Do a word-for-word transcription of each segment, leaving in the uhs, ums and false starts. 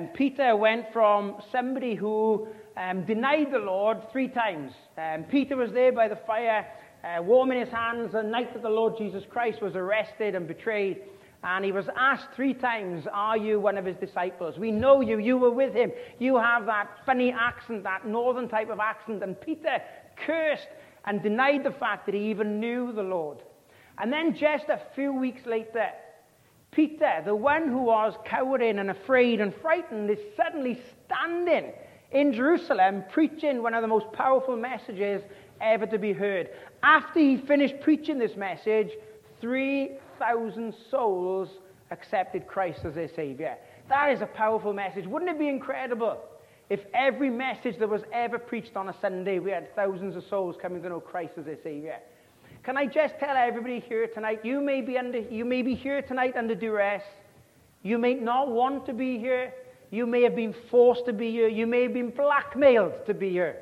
And Peter went from somebody who um, denied the Lord three times. Um, Peter was there by the fire, uh, warming his hands the night that the Lord Jesus Christ was arrested and betrayed. And he was asked three times, are you one of his disciples? We know you. You were with him. You have that funny accent, that northern type of accent. And Peter cursed and denied the fact that he even knew the Lord. And then just a few weeks later, Peter, the one who was cowering and afraid and frightened, is suddenly standing in Jerusalem preaching one of the most powerful messages ever to be heard. After he finished preaching this message, three thousand souls accepted Christ as their Savior. That is a powerful message. Wouldn't it be incredible if every message that was ever preached on a Sunday, we had thousands of souls coming to know Christ as their Savior? Can I just tell everybody here tonight, you may be under, you may be here tonight under duress. You may not want to be here. You may have been forced to be here. You may have been blackmailed to be here.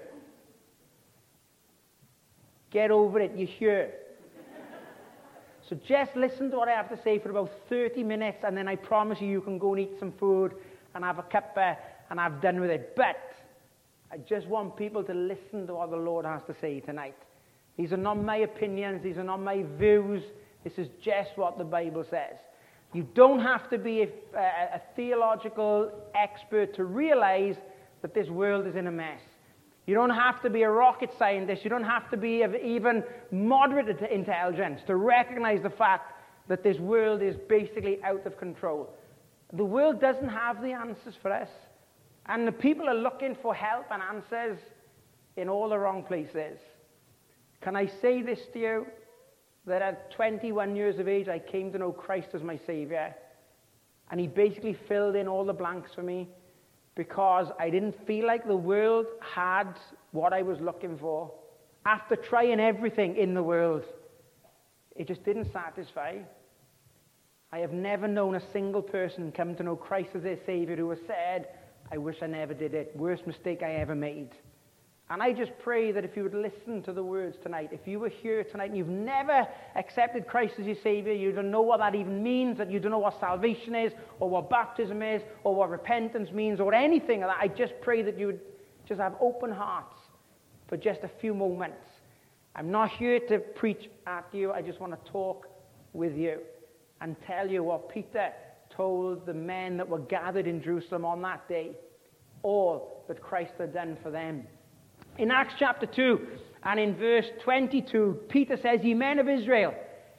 Get over it. You're here. So just listen to what I have to say for about thirty minutes, and then I promise you, you can go and eat some food and have a cuppa, and I've done with it. But I just want people to listen to what the Lord has to say tonight. These are not my opinions. These are not my views. This is just what the Bible says. You don't have to be a, a, a theological expert to realize that this world is in a mess. You don't have to be a rocket scientist. You don't have to be of even moderate intelligence to recognize the fact that this world is basically out of control. The world doesn't have the answers for us. And the people are looking for help and answers in all the wrong places. Can I say this to you? That at twenty-one years of age, I came to know Christ as my Savior. And he basically filled in all the blanks for me, because I didn't feel like the world had what I was looking for. After trying everything in the world, it just didn't satisfy. I have never known a single person come to know Christ as their Savior who has said, I wish I never did it. Worst mistake I ever made. And I just pray that if you would listen to the words tonight, if you were here tonight and you've never accepted Christ as your Savior, you don't know what that even means, that you don't know what salvation is, or what baptism is, or what repentance means, or anything like that, I just pray that you would just have open hearts for just a few moments. I'm not here to preach at you. I just want to talk with you and tell you what Peter told the men that were gathered in Jerusalem on that day, all that Christ had done for them. In Acts chapter two and in verse twenty-two, Peter says, Ye men of Israel,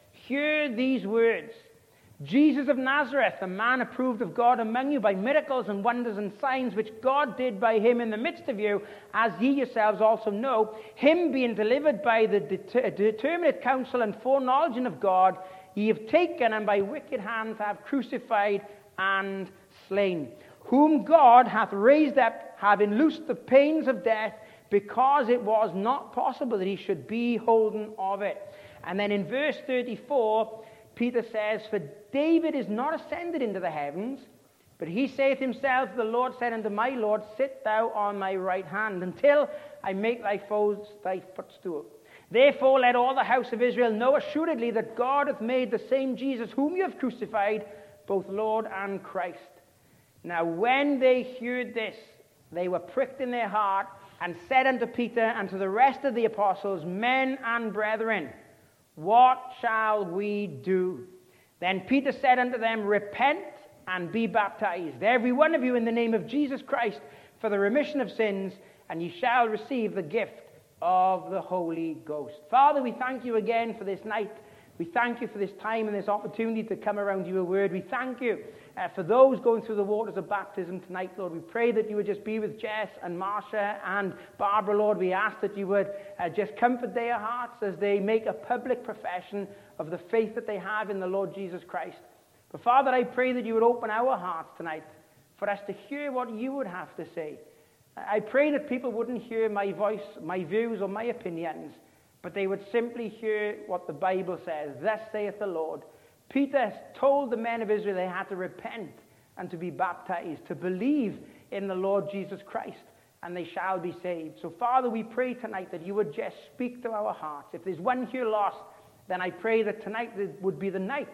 hear these words. Jesus of Nazareth, a man approved of God among you by miracles and wonders and signs which God did by him in the midst of you, as ye yourselves also know, him being delivered by the deter- determinate counsel and foreknowledge of God, ye have taken and by wicked hands have crucified and slain, whom God hath raised up, having loosed the pains of death, because it was not possible that he should be holden of it. And then in verse thirty-four, Peter says, For David is not ascended into the heavens, but he saith himself, The Lord said unto my Lord, Sit thou on my right hand, until I make thy foes thy footstool. Therefore let all the house of Israel know assuredly that God hath made the same Jesus, whom you have crucified, both Lord and Christ. Now when they heard this, they were pricked in their heart, and said unto Peter and to the rest of the apostles, Men and brethren, what shall we do? Then Peter said unto them, Repent and be baptized, every one of you, in the name of Jesus Christ, for the remission of sins, and ye shall receive the gift of the Holy Ghost. Father, we thank you again for this night. We thank you for this time and this opportunity to come around your word. We thank you uh, for those going through the waters of baptism tonight, Lord. We pray that you would just be with Jess and Marsha and Barbara, Lord. We ask that you would uh, just comfort their hearts as they make a public profession of the faith that they have in the Lord Jesus Christ. But Father, I pray that you would open our hearts tonight for us to hear what you would have to say. I pray that people wouldn't hear my voice, my views, or my opinions, but they would simply hear what the Bible says. Thus saith the Lord. Peter told the men of Israel they had to repent and to be baptized, to believe in the Lord Jesus Christ, and they shall be saved. So, Father, we pray tonight that you would just speak to our hearts. If there's one here lost, then I pray that tonight would be the night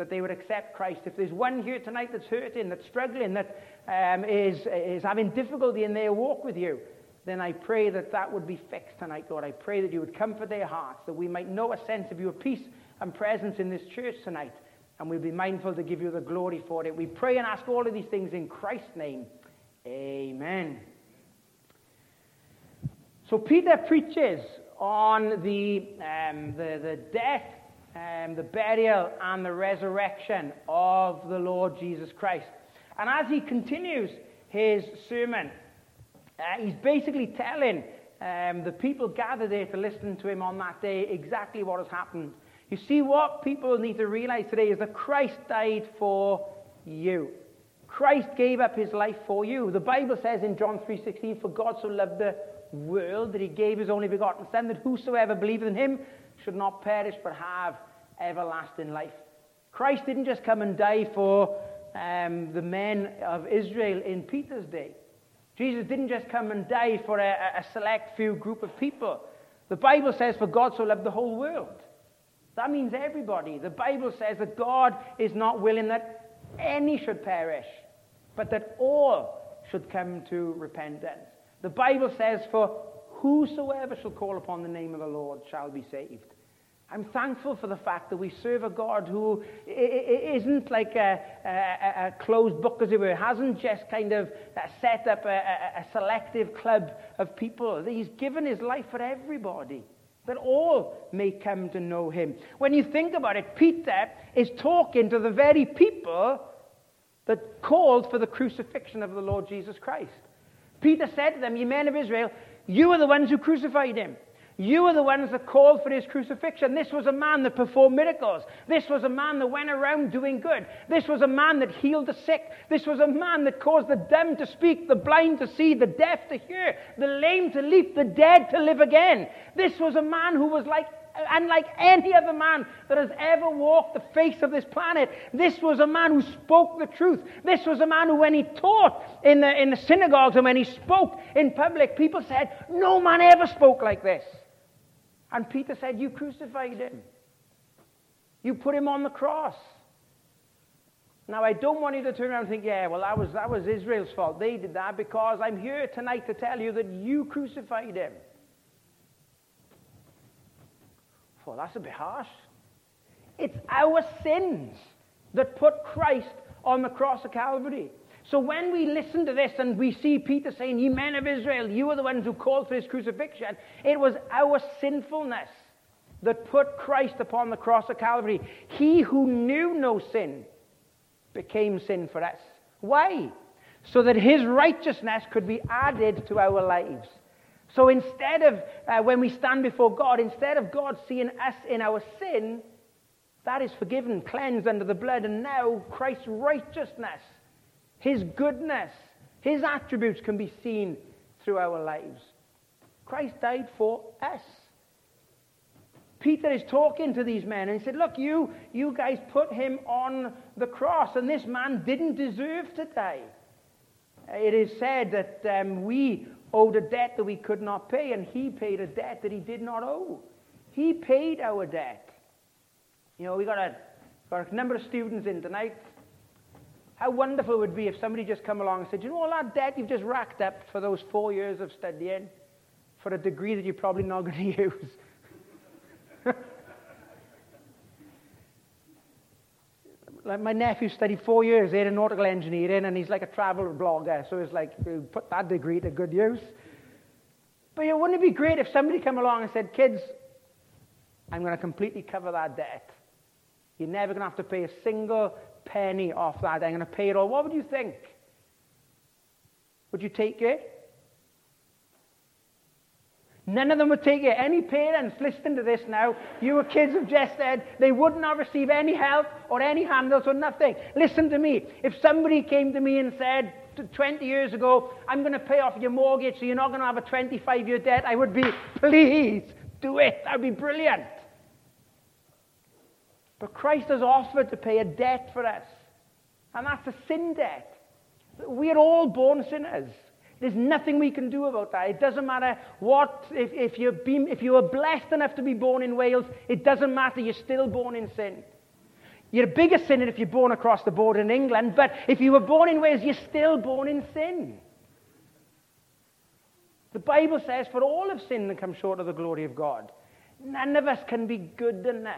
that they would accept Christ. If there's one here tonight that's hurting, that's struggling, that um, is, is having difficulty in their walk with you, then I pray that that would be fixed tonight, Lord. I pray that you would comfort their hearts, that we might know a sense of your peace and presence in this church tonight, and we'll be mindful to give you the glory for it. We pray and ask all of these things in Christ's name. Amen. So Peter preaches on the, um, the, the death, um, the burial, and the resurrection of the Lord Jesus Christ. And as he continues his sermon, uh, he's basically telling um, the people gathered there to listen to him on that day exactly what has happened. You see, what people need to realize today is that Christ died for you. Christ gave up his life for you. The Bible says in John three sixteen, "For God so loved the world that he gave his only begotten Son, that whosoever believeth in him should not perish but have everlasting life." Christ didn't just come and die for um, the men of Israel in Peter's day. Jesus didn't just come and die for a, a select few group of people. The Bible says, "For God so loved the whole world." That means everybody. The Bible says that God is not willing that any should perish, but that all should come to repentance. The Bible says, "For whosoever shall call upon the name of the Lord shall be saved." I'm thankful for the fact that we serve a God who isn't like a, a, a closed book, as it were, hasn't just kind of set up a, a selective club of people. He's given his life for everybody, that all may come to know him. When you think about it, Peter is talking to the very people that called for the crucifixion of the Lord Jesus Christ. Peter said to them, "You men of Israel, you are the ones who crucified him. You are the ones that called for his crucifixion. This was a man that performed miracles. This was a man that went around doing good. This was a man that healed the sick. This was a man that caused the dumb to speak, the blind to see, the deaf to hear, the lame to leap, the dead to live again. This was a man who was like unlike any other man that has ever walked the face of this planet. This was a man who spoke the truth. This was a man who, when he taught in the, in the synagogues and when he spoke in public, people said, no man ever spoke like this. And Peter said, you crucified him. You put him on the cross. Now, I don't want you to turn around and think, yeah, well, that was, that was Israel's fault. They did that, because I'm here tonight to tell you that you crucified him. Well, that's a bit harsh. It's our sins that put Christ on the cross of Calvary. So when we listen to this and we see Peter saying, ye men of Israel, you are the ones who called for his crucifixion, it was our sinfulness that put Christ upon the cross of Calvary. He who knew no sin became sin for us. Why? So that his righteousness could be added to our lives. So instead of, uh, when we stand before God, instead of God seeing us in our sin, that is forgiven, cleansed under the blood, and now Christ's righteousness, his goodness, his attributes can be seen through our lives. Christ died for us. Peter is talking to these men and he said, look, you, you guys put him on the cross, and this man didn't deserve to die. It is said that um, we owed a debt that we could not pay, and he paid a debt that he did not owe. He paid our debt. You know, we got a, got a number of students in tonight. How wonderful it would be if somebody just come along and said, you know all that debt you've just racked up for those four years of studying for a degree that you're probably not going to use. Like my nephew studied four years aeronautical engineering, and he's like a travel blogger, so it's like, put that degree to good use. But you know, wouldn't it be great if somebody come along and said, kids, I'm going to completely cover that debt. You're never going to have to pay a single penny off that. I'm going to pay it all. What would you think? Would you take it? None of them would take it. Any parents listening to this now, your kids have just said they would not receive any help or any handouts or nothing. Listen to me. If somebody came to me and said twenty years ago, I'm going to pay off your mortgage so you're not going to have a twenty-five year debt, I would be, please do it. That would be brilliant. But Christ has offered to pay a debt for us. And that's a sin debt. We are all born sinners. There's nothing we can do about that. It doesn't matter what, if, if, you're being, if you were blessed enough to be born in Wales, it doesn't matter, you're still born in sin. You're a bigger sinner if you're born across the border in England, but if you were born in Wales, you're still born in sin. The Bible says, for all have sinned and come short of the glory of God. None of us can be good enough.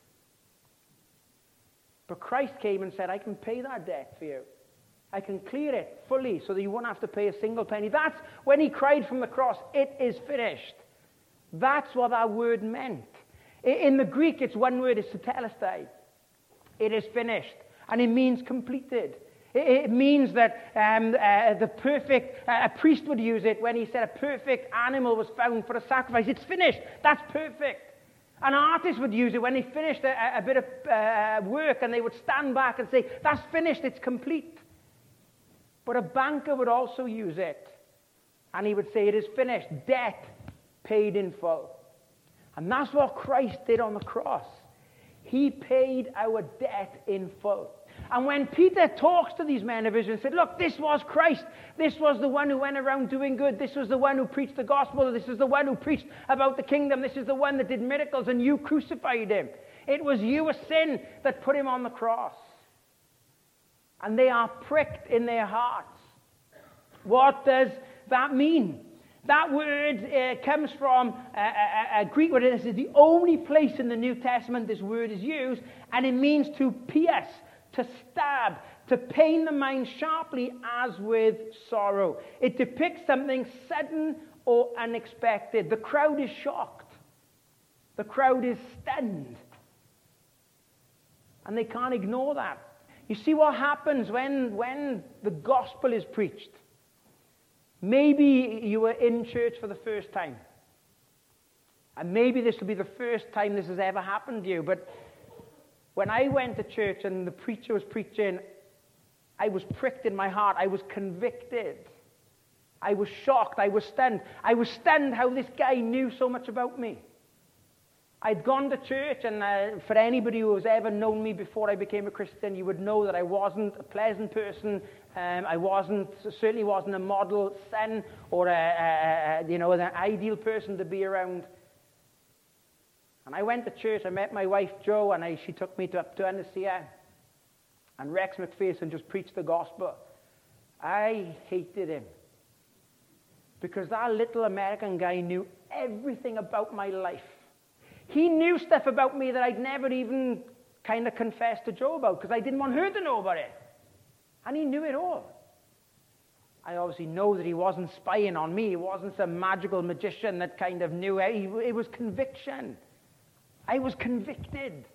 But Christ came and said, I can pay that debt for you. I can clear it fully so that you won't have to pay a single penny. That's when he cried from the cross, it is finished. That's what that word meant. In the Greek, it's one word, it's tetelestai. It is finished. And it means completed. It means that um, uh, the perfect, uh, a priest would use it when he said a perfect animal was found for a sacrifice. It's finished. That's perfect. An artist would use it when they finished a, a bit of uh, work, and they would stand back and say, that's finished, it's complete. But a banker would also use it. And he would say, it is finished. Debt paid in full. And that's what Christ did on the cross. He paid our debt in full. And when Peter talks to these men of Israel and said, look, this was Christ. This was the one who went around doing good. This was the one who preached the gospel. This is the one who preached about the kingdom. This is the one that did miracles, and you crucified him. It was you, a sin, that put him on the cross. And they are pricked in their hearts. What does that mean? That word uh, comes from a, a, a Greek word. This is the only place in the New Testament this word is used, and it means to pierce, to stab, to pain the mind sharply as with sorrow. It depicts something sudden or unexpected. The crowd is shocked. The crowd is stunned. And they can't ignore that. You see what happens when, when the gospel is preached. Maybe you were in church for the first time. And maybe this will be the first time this has ever happened to you. But when I went to church and the preacher was preaching, I was pricked in my heart. I was convicted. I was shocked. I was stunned. I was stunned how this guy knew so much about me. I'd gone to church, and uh, for anybody who has ever known me before I became a Christian, you would know that I wasn't a pleasant person. Um, I wasn't, certainly wasn't a model son or a, a, a, you know, an ideal person to be around. And I went to church. I met my wife Jo, and I, she took me to, up to Annecia. And Rex McPherson just preached the gospel. I hated him because that little American guy knew everything about my life. He knew stuff about me that I'd never even kind of confessed to Jo about because I didn't want her to know about it. And he knew it all. I obviously know that he wasn't spying on me. He wasn't some magical magician that kind of knew it. It was conviction. I was convicted.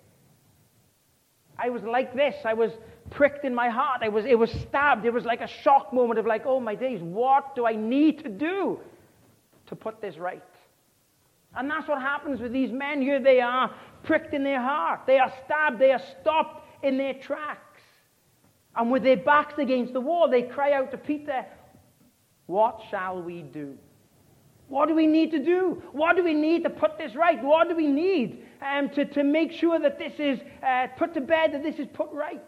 I was like this. I was pricked in my heart. I was, it was stabbed. It was like a shock moment of like, oh my days, what do I need to do to put this right? And that's what happens with these men here. They are pricked in their heart. They are stabbed. They are stopped in their tracks. And with their backs against the wall, they cry out to Peter, what shall we do? What do we need to do? What do we need to put this right? What do we need um, to, to make sure that this is uh, put to bed, that this is put right?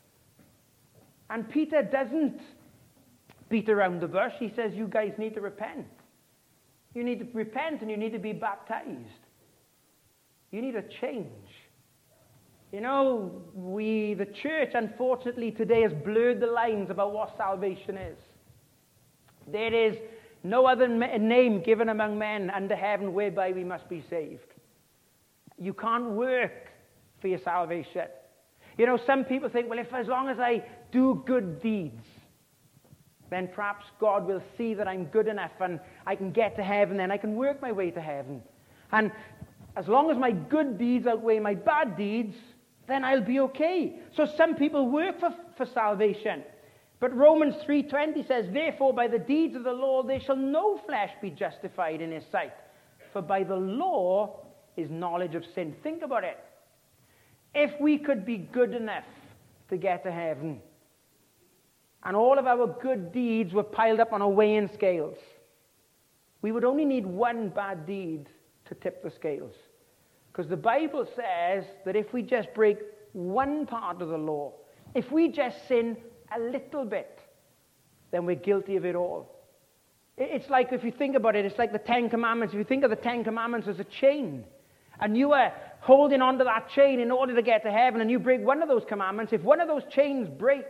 And Peter doesn't beat around the bush. He says, you guys need to repent. You need to repent and you need to be baptized. You need a change. You know, we, the church, unfortunately, today has blurred the lines about what salvation is. There is no other name given among men under heaven whereby we must be saved. You can't work for your salvation. You know, some people think, well, if as long as I do good deeds, then perhaps God will see that I'm good enough and I can get to heaven, then I can work my way to heaven. And as long as my good deeds outweigh my bad deeds, then I'll be okay. So some people work for, for salvation. But Romans three twenty says, therefore by the deeds of the law there shall no flesh be justified in his sight. For by the law is knowledge of sin. Think about it. If we could be good enough to get to heaven, and all of our good deeds were piled up on a weighing scales, we would only need one bad deed to tip the scales. Because the Bible says that if we just break one part of the law, if we just sin a little bit, then we're guilty of it all. It's like, if you think about it, it's like the Ten Commandments. If you think of the Ten Commandments as a chain, and you are holding onto that chain in order to get to heaven, and you break one of those commandments, if one of those chains break,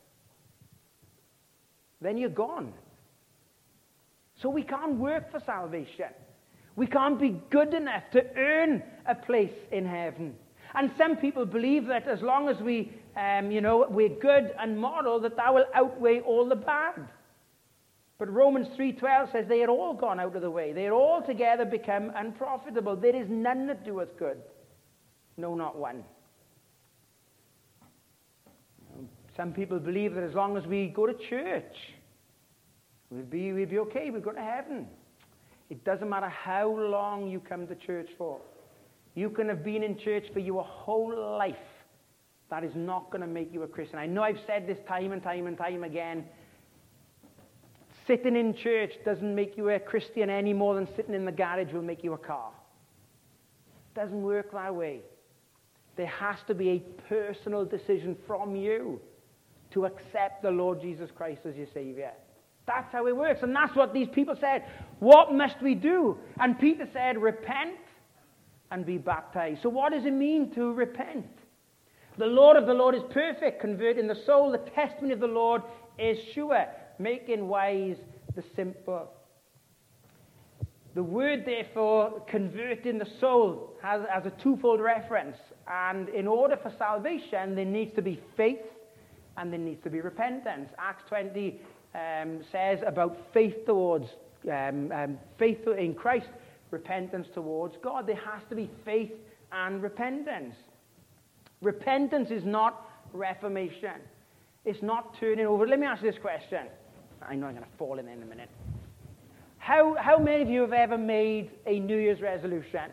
then you're gone. So we can't work for salvation. We can't be good enough to earn a place in heaven. And some people believe that as long as we, um, you know, we're good and moral, that that will outweigh all the bad. But Romans three twelve says they are all gone out of the way. They are all together become unprofitable. There is none that doeth good. No, not one. Some people believe that as long as we go to church, we'll be, we'll be okay. We'll go to heaven. It doesn't matter how long you come to church for. You can have been in church for your whole life. That is not going to make you a Christian. I know I've said this time and time and time again. Sitting in church doesn't make you a Christian any more than sitting in the garage will make you a car. It doesn't work that way. There has to be a personal decision from you to accept the Lord Jesus Christ as your Savior. That's how it works. And that's what these people said. What must we do? And Peter said, repent and be baptized. So what does it mean to repent? The Lord of the Lord is perfect, converting the soul. The testimony of the Lord is sure, making wise the simple. The word, therefore, converting the soul, has, has a twofold reference. And in order for salvation, there needs to be faith and there needs to be repentance. Acts twenty um, says about faith towards, um, um, faith in Christ, repentance towards God. There has to be faith and repentance. Repentance is not reformation. It's not turning over. Let me ask you this question. I know I'm going to fall in in a minute. How, how many of you have ever made a New Year's resolution?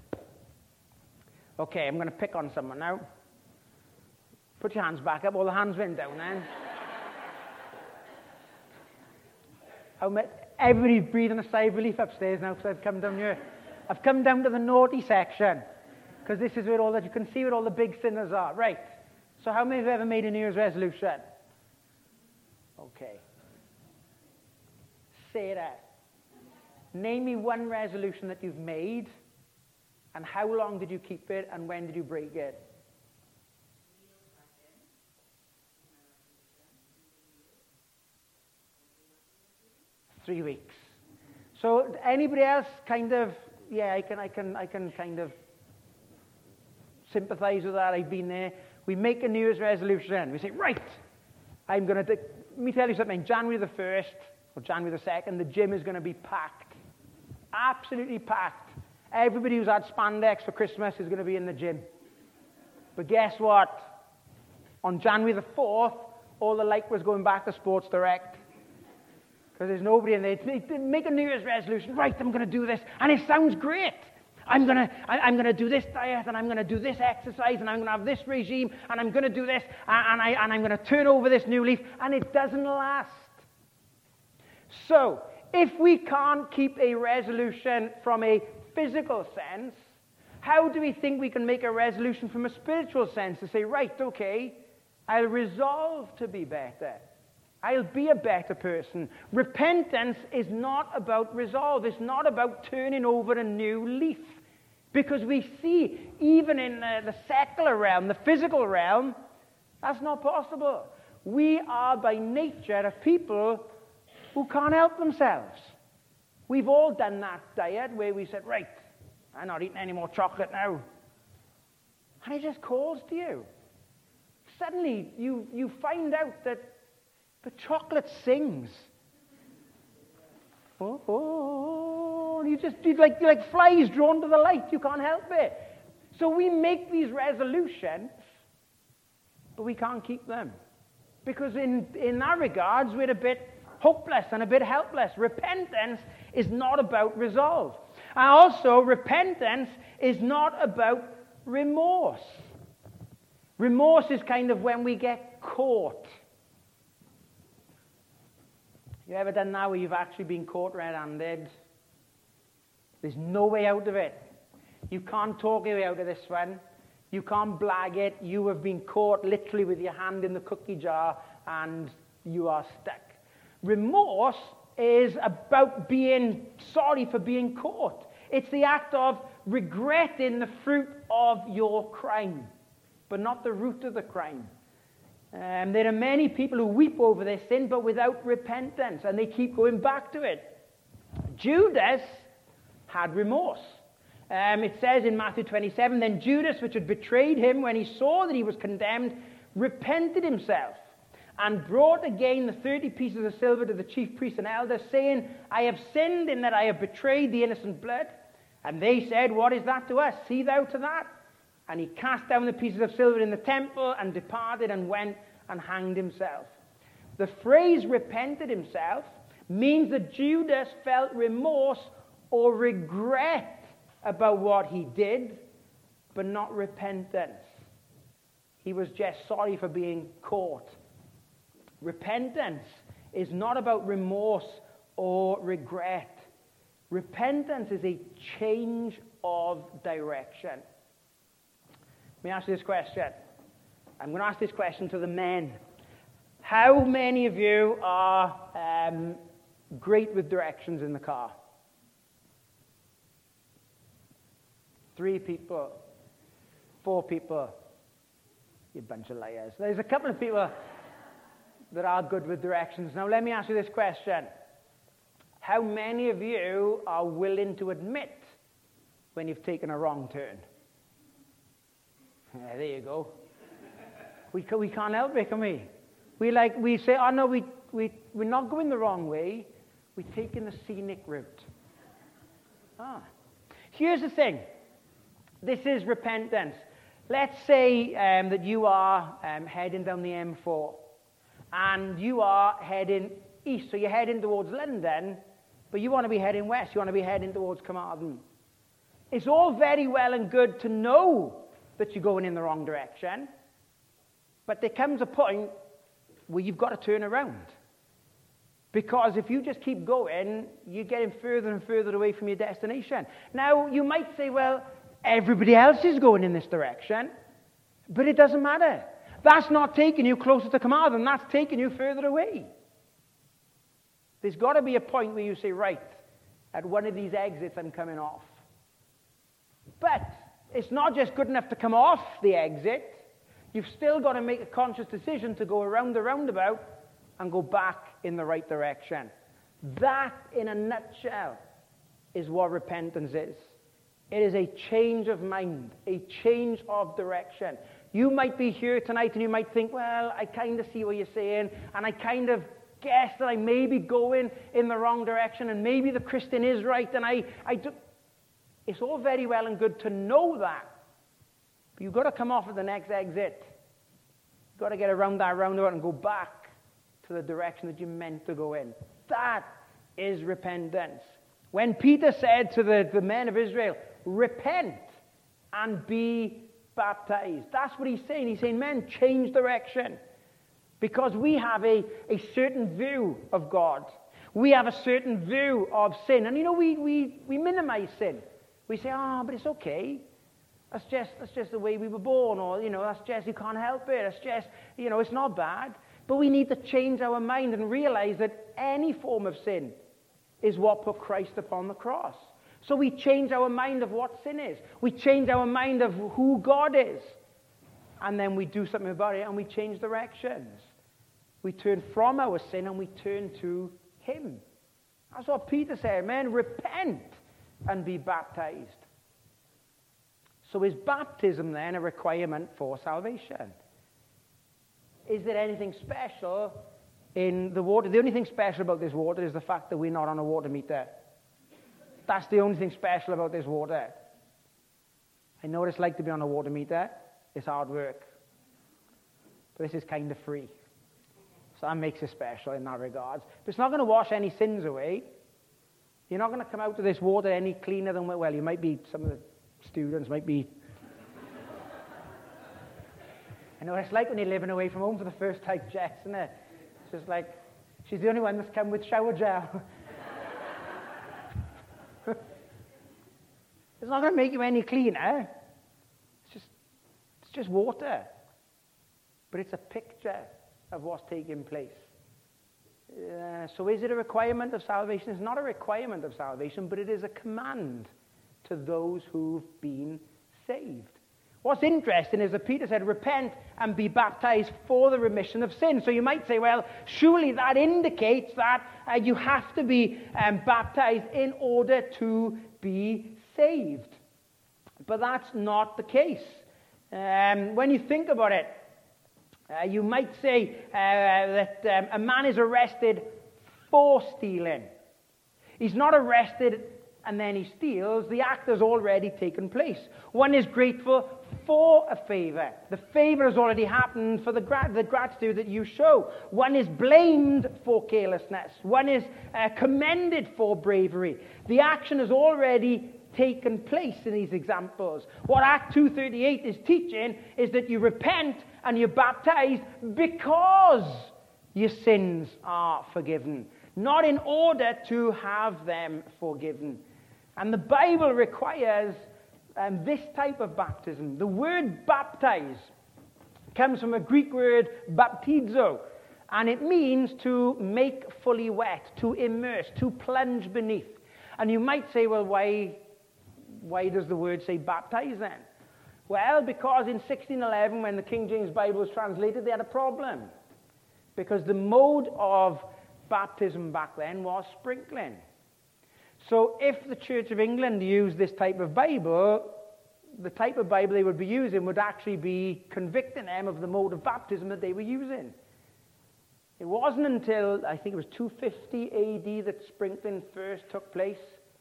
Okay, I'm going to pick on someone now. Put your hands back up. All the hands went down then. How many, everybody's breathing a sigh of relief upstairs now because I've come down here. I've come down to the naughty section because this is where all that you can see where all the big sinners are. Right. So how many have ever made a New Year's resolution? Okay. Sarah, name me one resolution that you've made, and how long did you keep it, and when did you break it? Three weeks. So anybody else kind of, yeah, I can, I can, I can kind of sympathize with that. I've been there. We make a New Year's resolution. We say, right, I'm going to, let me tell you something, January the first, or January the second, the gym is going to be packed. Absolutely packed. Everybody who's had spandex for Christmas is going to be in the gym. But guess what? On January the fourth, all the like was going back to Sports Direct. Because there's nobody in there. They make a New Year's resolution. Right, I'm going to do this. And it sounds great. I'm going to I'm going to do this diet, and I'm going to do this exercise, and I'm going to have this regime, and I'm going to do this, and, I, and I'm going to turn over this new leaf. And it doesn't last. So, if we can't keep a resolution from a physical sense, how do we think we can make a resolution from a spiritual sense to say, right, okay, I'll resolve to be better. I'll be a better person. Repentance is not about resolve. It's not about turning over a new leaf. Because we see, even in the, the secular realm, the physical realm, that's not possible. We are by nature a people who can't help themselves. We've all done that diet where we said, right, I'm not eating any more chocolate now. And it just calls to you. Suddenly, you, you find out that the chocolate sings. Oh, oh, you just, you're like, you're like flies drawn to the light. You can't help it. So we make these resolutions, but we can't keep them. Because in, in that regards, we're a bit hopeless and a bit helpless. Repentance is not about resolve. And also, repentance is not about remorse. Remorse is kind of when we get caught. You ever done that where you've actually been caught red-handed? There's no way out of it. You can't talk your way out of this one. You can't blag it. You have been caught literally with your hand in the cookie jar and you are stuck. Remorse is about being sorry for being caught. It's the act of regretting the fruit of your crime, but not the root of the crime. Um, there are many people who weep over their sin, but without repentance, and they keep going back to it. Judas had remorse. Um, it says in Matthew twenty-seven, then Judas, which had betrayed him, when he saw that he was condemned, repented himself, and brought again the thirty pieces of silver to the chief priests and elders, saying, I have sinned in that I have betrayed the innocent blood. And they said, what is that to us? See thou to that. And he cast down the pieces of silver in the temple and departed and went and hanged himself. The phrase repented himself means that Judas felt remorse or regret about what he did, but not repentance. He was just sorry for being caught. Repentance is not about remorse or regret. Repentance is a change of direction. Let me ask you this question. I'm going to ask this question to the men. How many of you are um, great with directions in the car? Three people. Four people. You bunch of liars. There's a couple of people that are good with directions. Now let me ask you this question. How many of you are willing to admit when you've taken a wrong turn? Yeah, there you go. We, we can't help it, can we? We like we say, oh no, we, we, we're not going the wrong way. We're taking the scenic route. Ah. Here's the thing. This is repentance. Let's say um, that you are um, heading down the M four. And you are heading east. So you're heading towards London, but you want to be heading west. You want to be heading towards Carmarthen. It's all very well and good to know that you're going in the wrong direction. But there comes a point where you've got to turn around. Because if you just keep going, you're getting further and further away from your destination. Now, you might say, well, everybody else is going in this direction. But it doesn't matter. That's not taking you closer to Carmarthen. That's taking you further away. There's got to be a point where you say, right, at one of these exits, I'm coming off. But it's not just good enough to come off the exit. You've still got to make a conscious decision to go around the roundabout and go back in the right direction. That, in a nutshell, is what repentance is. It is a change of mind, a change of direction. You might be here tonight and you might think, well, I kind of see what you're saying, and I kind of guess that I may be going in the wrong direction, and maybe the Christian is right, and I, I do... It's all very well and good to know that. But you've got to come off at the next exit. You've got to get around that roundabout and go back to the direction that you're meant to go in. That is repentance. When Peter said to the, the men of Israel, repent and be baptized. That's what he's saying. He's saying, men, change direction. Because we have a, a certain view of God. We have a certain view of sin. And you know, we, we, we minimize sin. We say, oh, but it's okay. That's just, that's just the way we were born. Or, you know, that's just, you can't help it. It's just, you know, it's not bad. But we need to change our mind and realize that any form of sin is what put Christ upon the cross. So we change our mind of what sin is. We change our mind of who God is. And then we do something about it and we change directions. We turn from our sin and we turn to Him. That's what Peter said, man, repent and be baptized. So is baptism then a requirement for salvation? Is there anything special in the water? The only thing special about this water is the fact that we're not on a water meter. That's the only thing special about this water. I know what it's like to be on a water meter. It's hard work. But this is kind of free. So that makes it special in that regard. But it's not going to wash any sins away. You're not going to come out of this water any cleaner than, well, you might be, some of the students might be. I know what it's like when you're living away from home for the first time, Jess, isn't it? It's just like, she's the only one that's come with shower gel. It's not going to make you any cleaner. It's just, it's just water. But it's a picture of what's taking place. Uh, so is it a requirement of salvation? It's not a requirement of salvation, but it is a command to those who've been saved. What's interesting is that Peter said, repent and be baptized for the remission of sin. So you might say, well, surely that indicates that uh, you have to be um, baptized in order to be saved. But that's not the case. Um, when you think about it, uh, you might say uh, that um, a man is arrested for stealing. He's not arrested and then he steals. The act has already taken place. One is grateful for a favor. The favor has already happened for the, grat- the gratitude that you show. One is blamed for carelessness. One is uh, commended for bravery. The action has already taken place in these examples. What Act two thirty-eight is teaching is that you repent and you're baptized because your sins are forgiven, not in order to have them forgiven. And the Bible requires um, this type of baptism. The word baptize comes from a Greek word baptizo, and it means to make fully wet, to immerse, to plunge beneath. And you might say, well, why, why does the word say baptize then? Well, because in sixteen eleven, when the King James Bible was translated, they had a problem. Because the mode of baptism back then was sprinkling. So if the Church of England used this type of Bible, the type of Bible they would be using would actually be convicting them of the mode of baptism that they were using. It wasn't until, I think it was two fifty A D, that sprinkling first took place.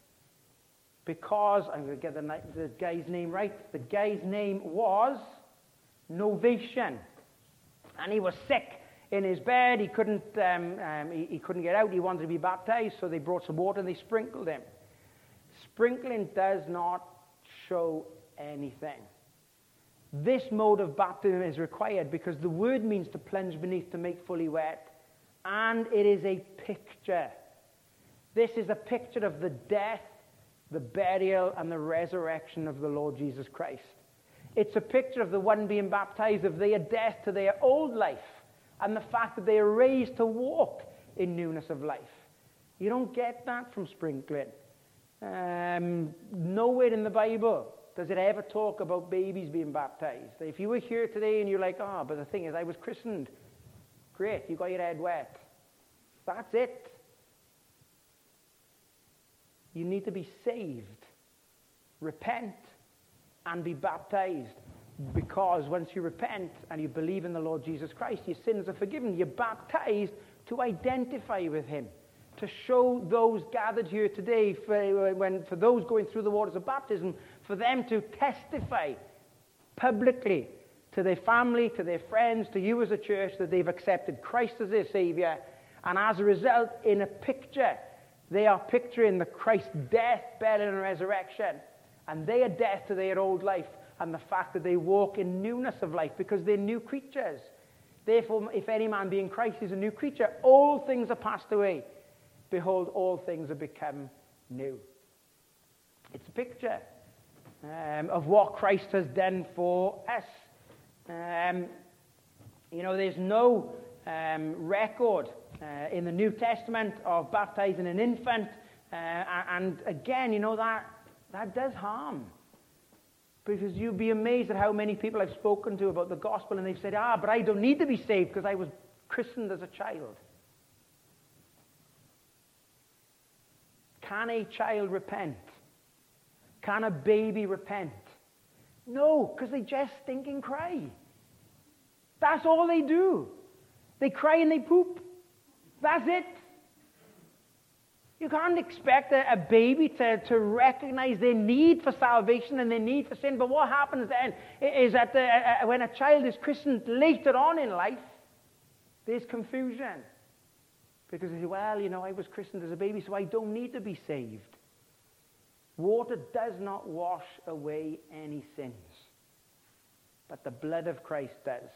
Because, I'm going to get the, the guy's name right, the guy's name was Novatian. And he was sick in his bed. He couldn't, um, um, he, he couldn't get out. He wanted to be baptized, so they brought some water and they sprinkled him. Sprinkling does not show anything. This mode of baptism is required because the word means to plunge beneath, to make fully wet, and it is a picture. This is a picture of the death, the burial, and the resurrection of the Lord Jesus Christ. It's a picture of the one being baptized, of their death to their old life, and the fact that they are raised to walk in newness of life. You don't get that from sprinkling. Um, nowhere in the Bible does it ever talk about babies being baptized. If you were here today and you're like, oh, but the thing is, I was christened. Great, you got your head wet. That's it. You need to be saved, repent, and be baptized. Because once you repent and you believe in the Lord Jesus Christ, your sins are forgiven. You're baptized to identify with him, to show those gathered here today, for, when, for those going through the waters of baptism, for them to testify publicly to their family, to their friends, to you as a church, that they've accepted Christ as their Savior. And as a result, in a picture, they are picturing the Christ's death, burial, and resurrection. And they are death to their old life, and the fact that they walk in newness of life because they're new creatures. Therefore, if any man be in Christ, he's a new creature. All things are passed away. Behold, all things have become new. It's a picture um, of what Christ has done for us. Um, you know, there's no um, record uh, in the New Testament of baptizing an infant. Uh, and again, you know, that, that does harm. Because you'd be amazed at how many people I've spoken to about the gospel, and they've said, ah, but I don't need to be saved because I was christened as a child. Can a child repent? Can a baby repent? No, because they just stinking cry. That's all they do. They cry and they poop. That's it. You can't expect a, a baby to, to recognize their need for salvation and their need for sin. But what happens then is that the, uh, when a child is christened later on in life, there's confusion. Because they say, well, you know, I was christened as a baby, so I don't need to be saved. Water does not wash away any sins. But the blood of Christ does.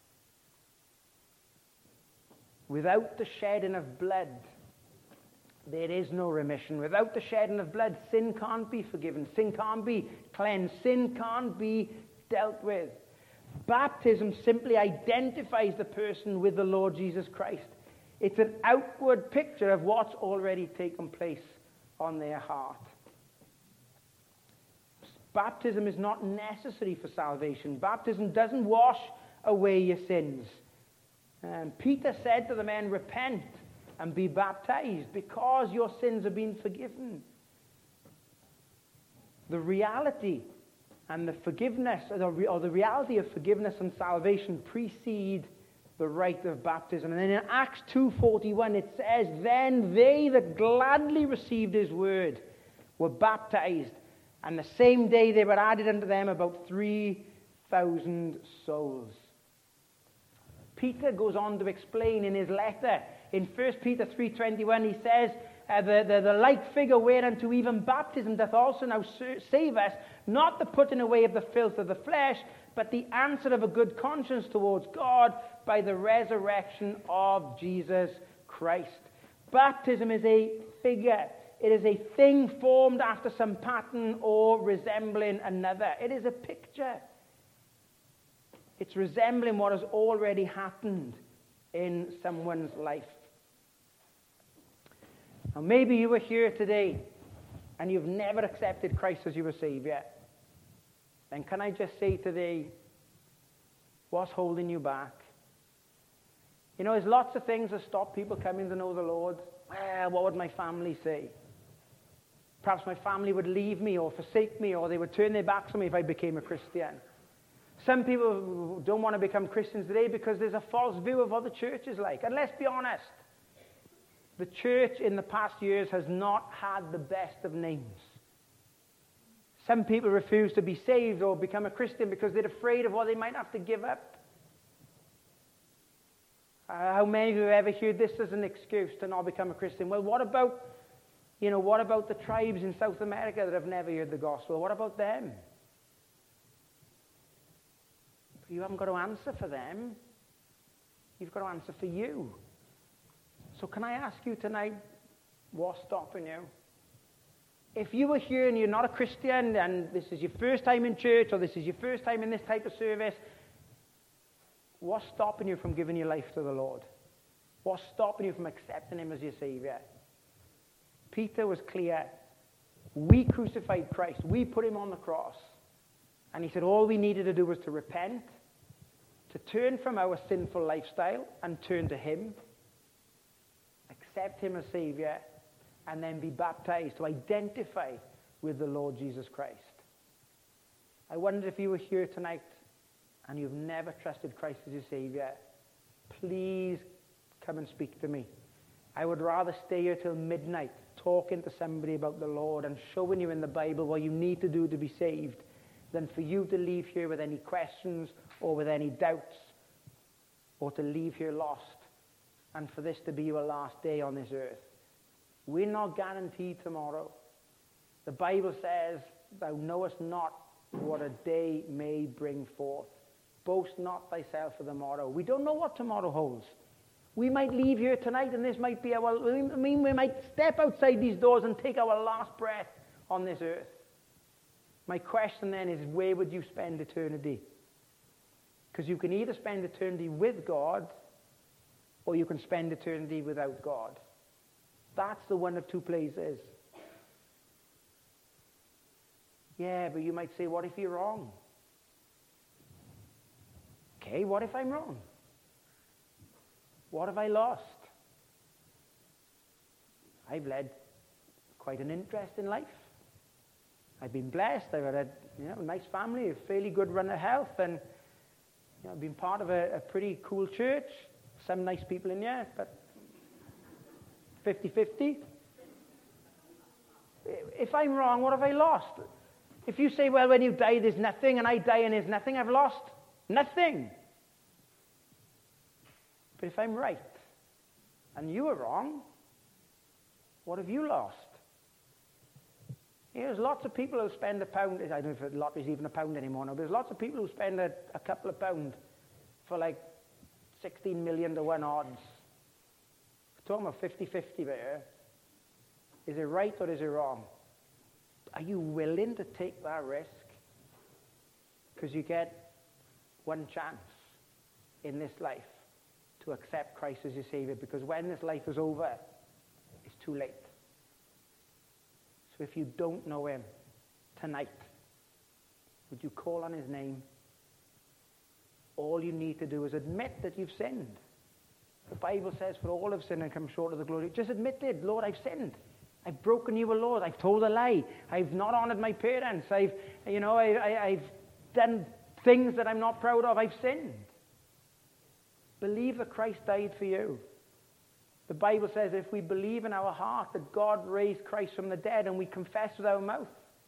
Without the shedding of blood, there is no remission. Without the shedding of blood, sin can't be forgiven. Sin can't be cleansed. Sin can't be dealt with. Baptism simply identifies the person with the Lord Jesus Christ. It's an outward picture of what's already taken place on their heart. Baptism is not necessary for salvation. Baptism doesn't wash away your sins. Um, Peter said to the men, repent and be baptized because your sins have been forgiven. The reality and the forgiveness, or the, or the reality of forgiveness and salvation precede the rite of baptism. And then in Acts two forty-one it says, then they that gladly received his word were baptized, and the same day they were added unto them about three thousand souls. Peter goes on to explain in his letter, in First Peter three twenty-one, he says, uh, the, the, the like figure whereunto even baptism doth also now save us, not the putting away of the filth of the flesh, but the answer of a good conscience towards God by the resurrection of Jesus Christ. Baptism is a figure. It is a thing formed after some pattern or resembling another. It is a picture. It's resembling what has already happened in someone's life. Now, maybe you were here today and you've never accepted Christ as your Savior. Then can I just say today, what's holding you back? You know, there's lots of things that stop people coming to know the Lord. Well, what would my family say? Perhaps my family would leave me or forsake me, or they would turn their backs on me if I became a Christian. Some people don't want to become Christians today because there's a false view of what the church is like. And let's be honest, the church in the past years has not had the best of names. Some people refuse to be saved or become a Christian because they're afraid of what they might have to give up. Uh, how many of you have ever heard this as an excuse to not become a Christian? Well, what about, you know, what about the tribes in South America that have never heard the gospel? What about them? You haven't got to answer for them. You've got to answer for you. So can I ask you tonight, what's stopping you? If you were here and you're not a Christian and this is your first time in church or this is your first time in this type of service, what's stopping you from giving your life to the Lord? What's stopping you from accepting him as your Savior? Peter was clear. We crucified Christ. We put him on the cross. And he said all we needed to do was to repent, to turn from our sinful lifestyle and turn to him, accept him as Savior, and then be baptized to identify with the Lord Jesus Christ. I wonder if you were here tonight and you've never trusted Christ as your Savior, please come and speak to me. I would rather stay here till midnight talking to somebody about the Lord and showing you in the Bible what you need to do to be saved than for you to leave here with any questions or with any doubts, or to leave here lost and for this to be your last day on this earth. We're not guaranteed tomorrow. The Bible says, thou knowest not what a day may bring forth. Boast not thyself for the morrow. We don't know what tomorrow holds. We might leave here tonight and this might be our, I mean, we might step outside these doors and take our last breath on this earth. My question then is, where would you spend eternity? Because you can either spend eternity with God or you can spend eternity without God. That's the one of two places. Yeah, but you might say, what if you're wrong? Okay, what if I'm wrong? What have I lost? I've led quite an interesting life. I've been blessed. I've had a, you know, a nice family, a fairly good run of health, and you know, I've been part of a, a pretty cool church. Some nice people in here, but fifty-fifty. If I'm wrong, what have I lost? If you say, well, when you die, there's nothing, and I die and there's nothing, I've lost nothing. But if I'm right, and you are wrong, what have you lost? You know, there's lots of people who spend a pound, I don't know if a lot is even a pound anymore now, but there's lots of people who spend a, a couple of pounds for like sixteen million to one odds. We're talking about fifty-fifty there. Is it right or is it wrong? Are you willing to take that risk? Because you get one chance in this life to accept Christ as your Savior, because when this life is over, it's too late. So if you don't know him tonight, would you call on his name? All you need to do is admit that you've sinned. The Bible says, for all have sinned and come short of the glory. Just admit it. Lord, I've sinned. I've broken you, Lord. I've told a lie. I've not honored my parents. I've, you know, I, I, I've done things that I'm not proud of. I've sinned. Believe that Christ died for you. The Bible says if we believe in our heart that God raised Christ from the dead and we confess with our mouth,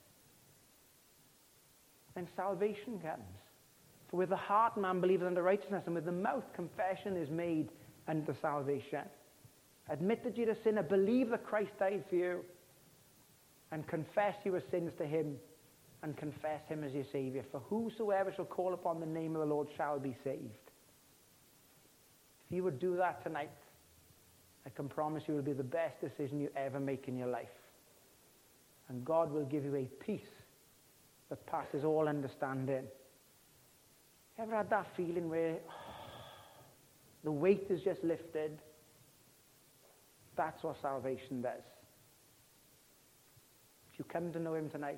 then salvation comes. For with the heart man believeth unto righteousness, and with the mouth confession is made unto salvation. Admit that you're a sinner, believe that Christ died for you, and confess your sins to him, and confess him as your Saviour. For whosoever shall call upon the name of the Lord shall be saved. If you would do that tonight, I can promise you it will be the best decision you ever make in your life. And God will give you a peace that passes all understanding. Ever had that feeling where oh, the weight is just lifted? That's what salvation does. If you come to know him tonight,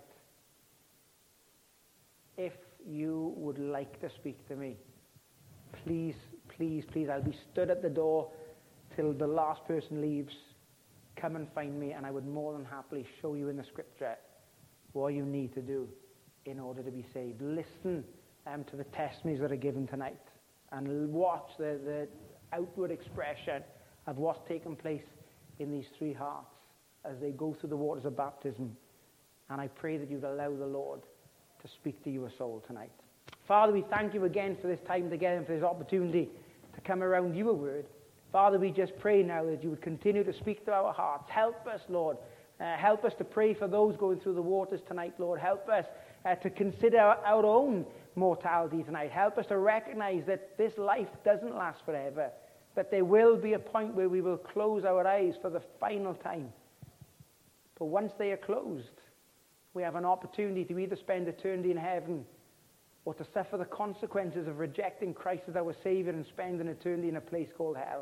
if you would like to speak to me, please, please, please, I'll be stood at the door till the last person leaves. Come and find me, and I would more than happily show you in the scripture what you need to do in order to be saved. Listen um, to the testimonies that are given tonight, and watch the, the outward expression of what's taken place in these three hearts as they go through the waters of baptism. And I pray that you'd allow the Lord to speak to your soul tonight. Father, we thank you again for this time together and for this opportunity to come around your word. Father, we just pray now that you would continue to speak to our hearts. Help us, Lord. Uh, help us to pray for those going through the waters tonight, Lord. Help us uh, to consider our, our own mortality tonight. Help us to recognize that this life doesn't last forever, that there will be a point where we will close our eyes for the final time. But once they are closed, we have an opportunity to either spend eternity in heaven or to suffer the consequences of rejecting Christ as our Savior and spending eternity in a place called hell.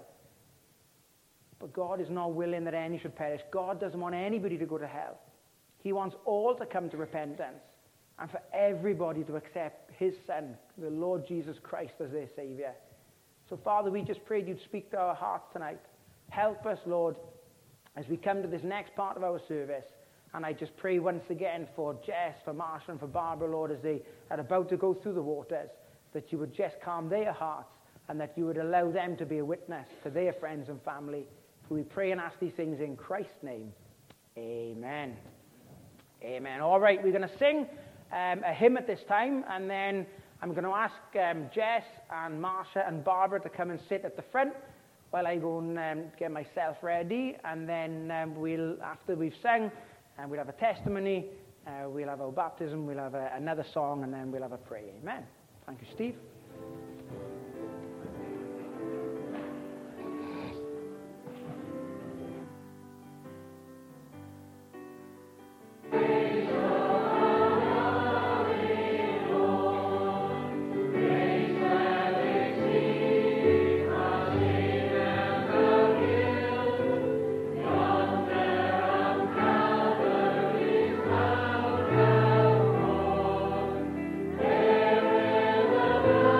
But God is not willing that any should perish. God doesn't want anybody to go to hell. He wants all to come to repentance and for everybody to accept his Son, the Lord Jesus Christ, as their Savior. So, Father, we just pray you'd speak to our hearts tonight. Help us, Lord, as we come to this next part of our service. And I just pray once again for Jess, for Marsha, and for Barbara, Lord, as they are about to go through the waters, that you would just calm their hearts and that you would allow them to be a witness to their friends and family. We pray and ask these things in Christ's name. Amen. Amen. All right, we're going to sing um, a hymn at this time, and then I'm going to ask um, Jess and Marsha and Barbara to come and sit at the front while I go and um, get myself ready, and then um, we'll, after we've sung, and we'll have a testimony, uh, we'll have our baptism, we'll have a, another song, and then we'll have a prayer. Amen. Thank you, Steve. Thank you.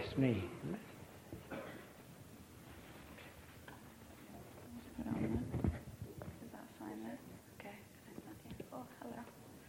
Bless me. Is that fine there? Okay. Oh, hello.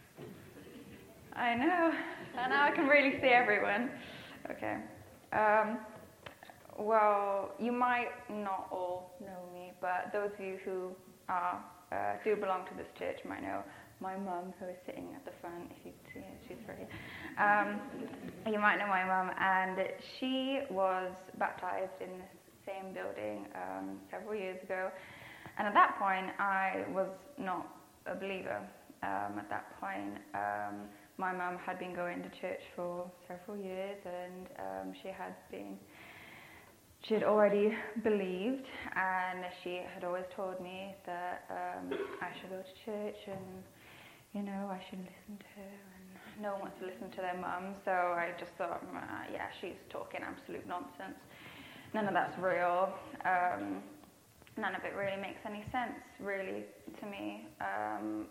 I know. And now I can really see everyone. Okay. Um, well, you might not all know me, but those of you who are, uh, do belong to this church might know my mum, who is sitting at the front. If you see her, she's right. Um, you might know my mum, and she was baptized in this same building um, several years ago. And at that point, I was not a believer. Um, at that point, um, my mum had been going to church for several years, and um, she had been, she had already believed, and she had always told me that um, I should go to church, and you know, I should listen to her, and no one wants to listen to their mum. So I just thought, uh, yeah, she's talking absolute nonsense. None of that's real. Um, none of it really makes any sense, really, to me. Um,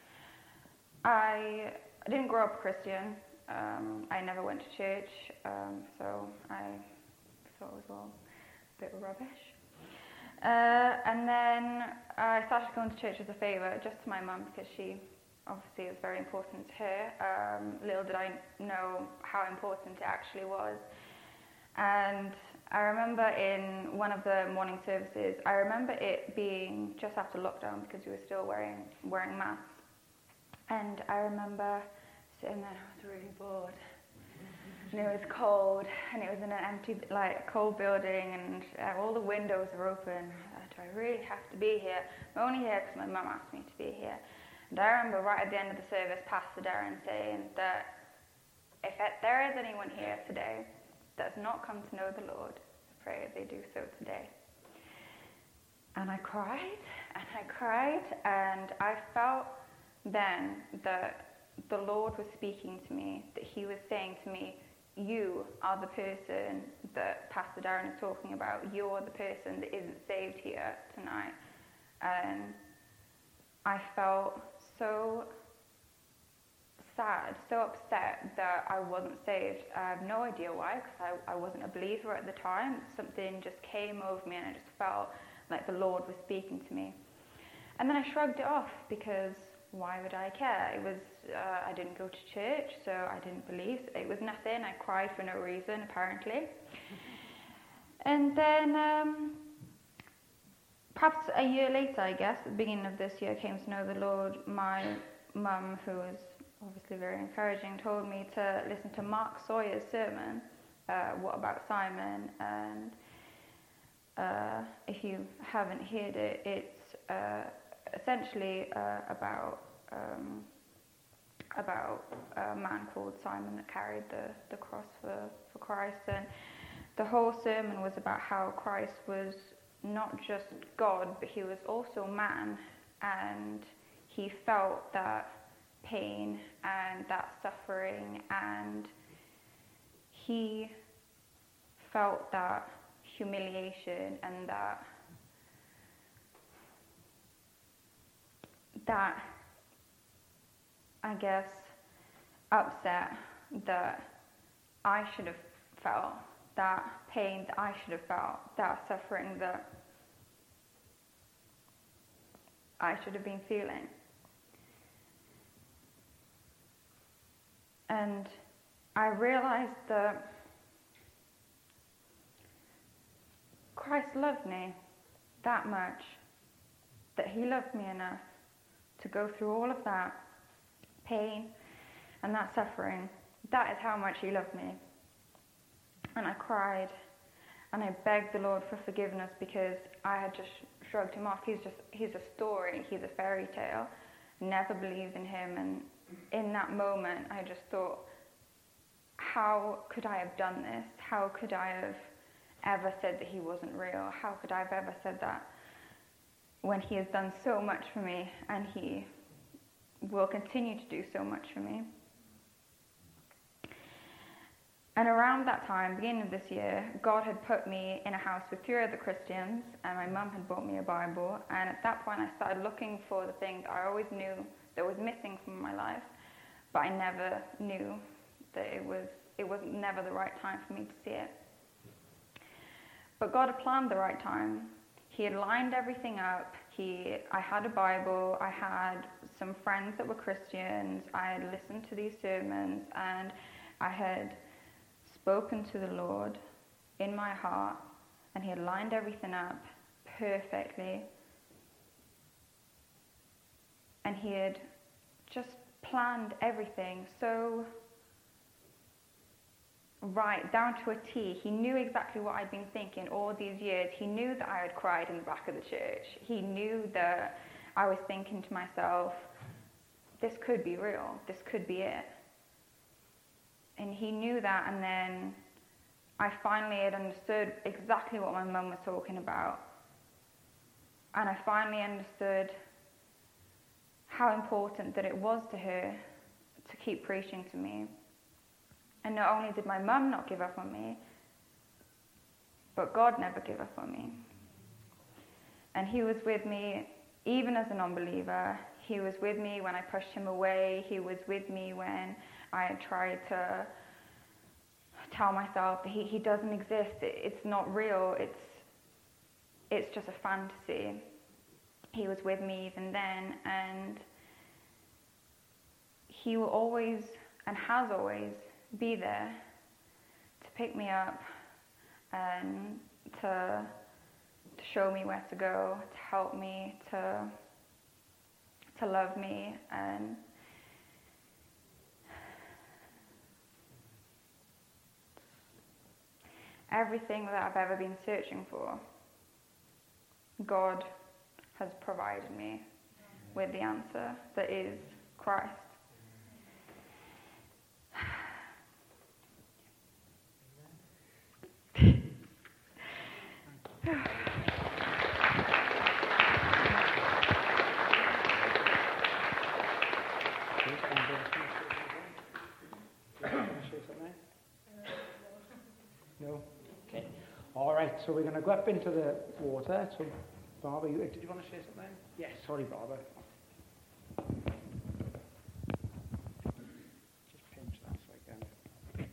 I, I didn't grow up Christian. Um, I never went to church, um, so I thought it was all a bit rubbish. Uh, and then I started going to church as a favour, just to my mum, because she obviously it was very important to her. Um, little did I know how important it actually was. And I remember in one of the morning services, I remember it being just after lockdown because we were still wearing wearing masks. And I remember sitting there, I was really bored. And it was cold, and it was in an empty, like, cold building, and uh, all the windows were open. Do I really have to be here? I'm only here because my mum asked me to be here. And I remember right at the end of the service, Pastor Darren saying that if there is anyone here today that has not come to know the Lord, I pray they do so today. And I cried, and I cried, and I felt then that the Lord was speaking to me, that he was saying to me, you are the person that Pastor Darren is talking about. You're the person that isn't saved here tonight. And I felt so sad, so upset that I wasn't saved. I have no idea why, because I, I wasn't a believer at the time. Something just came over me, and I just felt like the Lord was speaking to me. And then I shrugged it off, because why would I care? It was, uh, I didn't go to church, so I didn't believe. It was nothing. I cried for no reason, apparently. And then, um, perhaps a year later, I guess, at the beginning of this year, came to know the Lord. My mum, who was obviously very encouraging, told me to listen to Mark Sawyer's sermon, uh, What About Simon? And uh, if you haven't heard it, it's uh, essentially uh, about um, about a man called Simon that carried the, the cross for, for Christ. And the whole sermon was about how Christ was not just God, but he was also man, and he felt that pain and that suffering, and he felt that humiliation and that that I guess upset that I should have felt, that pain that I should have felt, that suffering that I should have been feeling. And I realized that Christ loved me that much, that he loved me enough to go through all of that pain and that suffering. That is how much he loved me. And I cried, and I begged the Lord for forgiveness, because I had just shrugged him off. He's just, he's a story, he's a fairy tale. Never believed in him. And in that moment, I just thought, how could I have done this? How could I have ever said that he wasn't real? How could I have ever said that when he has done so much for me, and he will continue to do so much for me? And around that time, beginning of this year, God had put me in a house with three other Christians, and my mum had bought me a Bible. And at that point, I started looking for the things I always knew that was missing from my life, but I never knew that it was it was never the right time for me to see it. but God had planned the right time. He had lined everything up. He, I had a Bible. I had some friends that were Christians. I had listened to these sermons, and I had spoken to the Lord in my heart, and He had lined everything up perfectly. And He had just planned everything so right, down to a T. He knew exactly what I'd been thinking all these years. He knew that I had cried in the back of the church. He knew that I was thinking to myself, this could be real. This could be it. And He knew that, and then I finally had understood exactly what my mum was talking about. And I finally understood how important that it was to her to keep preaching to me. And not only did my mum not give up on me, but God never gave up on me. And He was with me even as a non-believer. He was with me when I pushed Him away. He was with me when I had tried to tell myself that He, he doesn't exist. It, it's not real. It's, it's just a fantasy. He was with me even then, and He will always, and has always, be there to pick me up and to, to show me where to go, to help me, to, to love me. And everything that I've ever been searching for, God has provided me with the answer that is Christ. No? Okay. All right, so we're going to go up into the water. So, Barbara, you, did you want to share something? Yes, sorry, Barbara. Just pinch that so I can.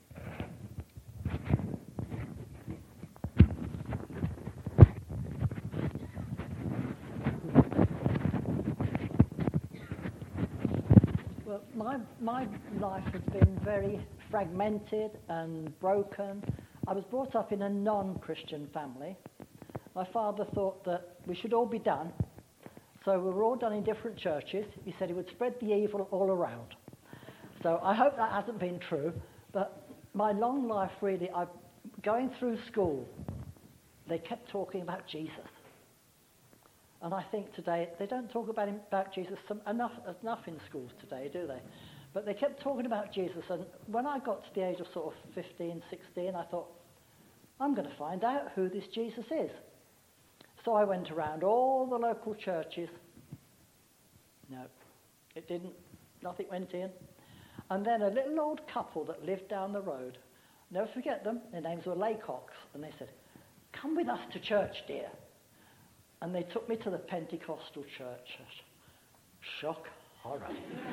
Well, my, my life has been very fragmented and broken. I was brought up in a non-Christian family. My father thought that we should all be done, so we were all done in different churches. He said he would spread the evil all around. So I hope that hasn't been true, but my long life really, I, going through school, they kept talking about Jesus. And I think today, they don't talk about him, about Jesus some, enough, enough in schools today, do they? But they kept talking about Jesus, and when I got to the age of sort of fifteen, sixteen, I thought, I'm going to find out who this Jesus is. So I went around all the local churches. No, it didn't. Nothing went in. And then a little old couple that lived down the road, never forget them, their names were Laycocks, and they said, come with us to church, dear. And they took me to the Pentecostal church. Shock, horror.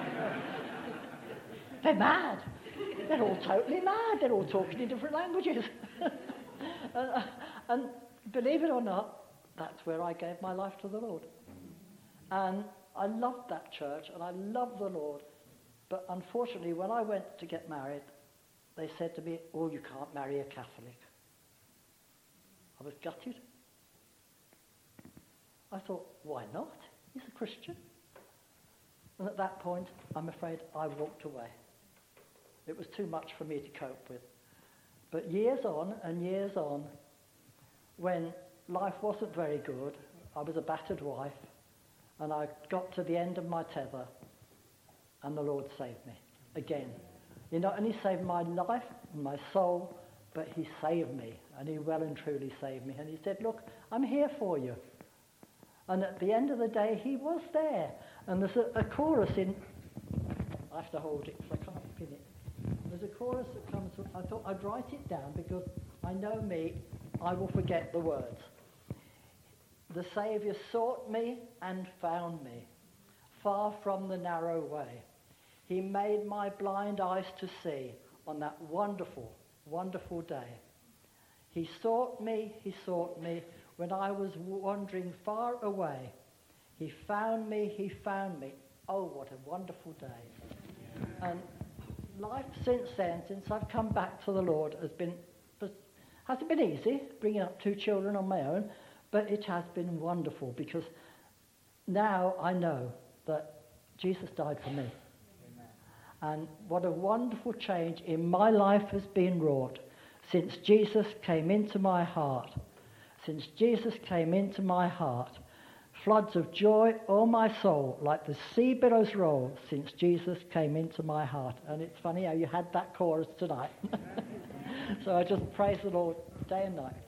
They're mad. They're all totally mad. They're all talking in different languages. and, and believe it or not, that's where I gave my life to the Lord. And I loved that church, and I loved the Lord. But unfortunately, when I went to get married, they said to me, oh, you can't marry a Catholic. I was gutted. I thought, why not? He's a Christian. And at that point, I'm afraid I walked away. It was too much for me to cope with. But years on and years on, when life wasn't very good, I was a battered wife, and I got to the end of my tether, and the Lord saved me again. He not only saved my life and my soul, but he saved me, and he well and truly saved me. And he said, look, I'm here for you. And at the end of the day, he was there. And there's a, a chorus in... I have to hold it because I can't pin it. There's a chorus that comes... I thought I'd write it down because I know me, I will forget the words. The Saviour sought me and found me, far from the narrow way. He made my blind eyes to see on that wonderful, wonderful day. He sought me, he sought me when I was wandering far away. He found me, he found me. Oh, what a wonderful day. And life since then, since I've come back to the Lord, has been, hasn't been easy, bringing up two children on my own, but it has been wonderful because now I know that Jesus died for me. Amen. And what a wonderful change in my life has been wrought since Jesus came into my heart. Since Jesus came into my heart, floods of joy o'er my soul, like the sea billows roll, since Jesus came into my heart. And it's funny how you had that chorus tonight. So I just praise the Lord day and night.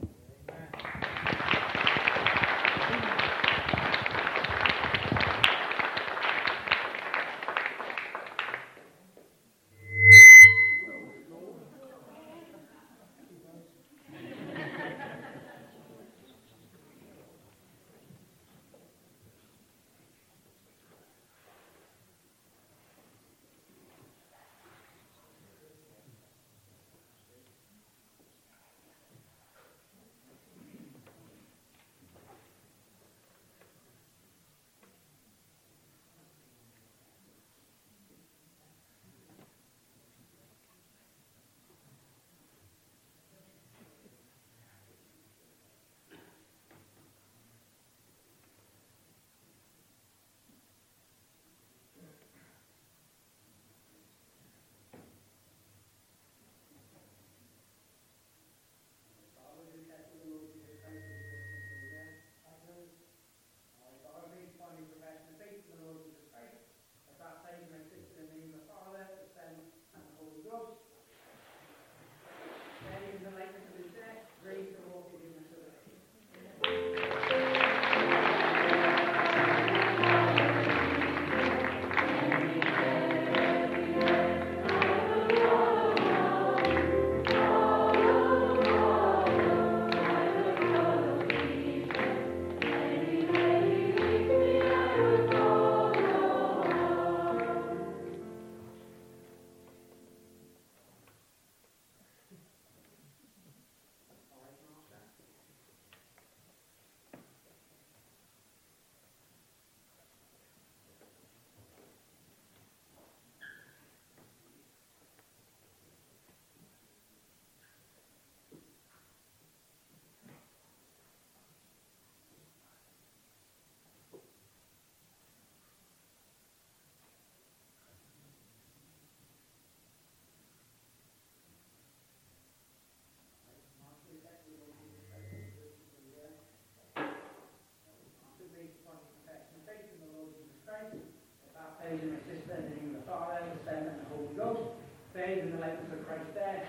Praise in my sister, in the name of the Father, the Son, and the Holy Ghost. Praise in the likeness of Christ there.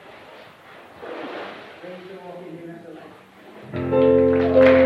Praise the Lord in newness of life.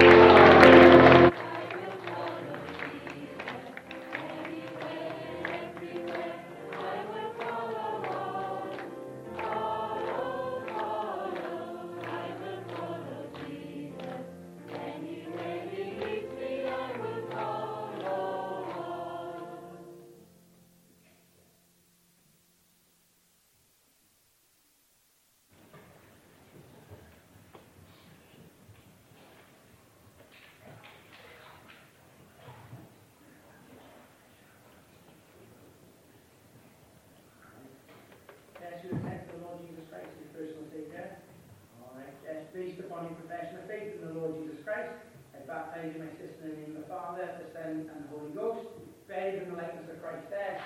You accept the Lord Jesus Christ as your personal Saviour. Alright, yes, based upon your profession of faith in the Lord Jesus Christ, I baptize you, my sister, in the name of the Father, the Son, and the Holy Ghost, buried in the likeness of Christ there.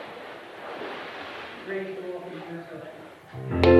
Praise the Lord in newness of life.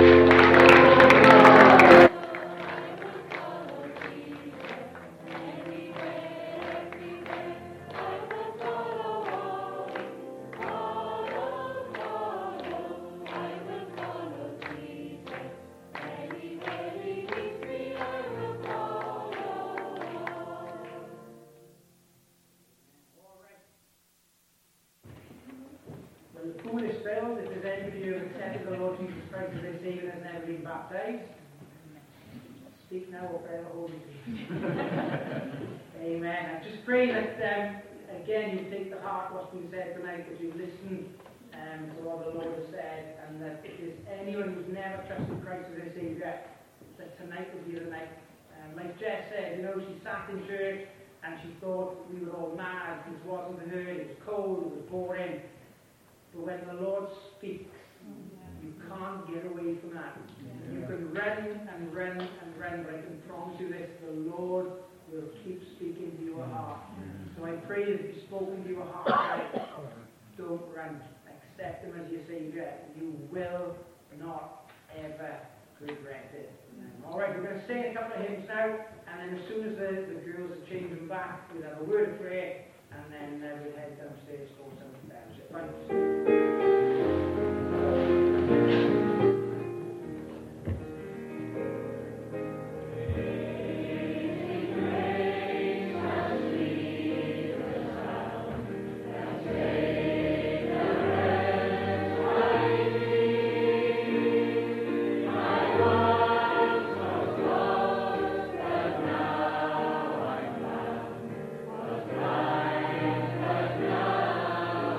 The pool is filled. If there's anybody who has accepted the Lord Jesus Christ as their Saviour and has never been baptized, speak now or forever hold your peace. Amen. I just pray that, um, again, you take to heart what's been said tonight, that you listen um, to what the Lord has said, and that if there's anyone who's never trusted Christ as their Saviour, that tonight would be the night. Um, like Jess said, you know, she sat in church and she thought we were all mad. This wasn't for her. It was cold. It was boring. But when the Lord speaks, you can't get away from that. You can run and run and run, but I can promise you this, the Lord will keep speaking to your heart. So I pray that if He's spoken to your heart tonight, don't run. Accept Him as your Saviour. You will not ever regret it. All right, we're going to sing a couple of hymns now, and then as soon as the, the girls are changing back, we'll have a word of prayer, and then uh, we'll head downstairs for some fellowship. Thanks. Now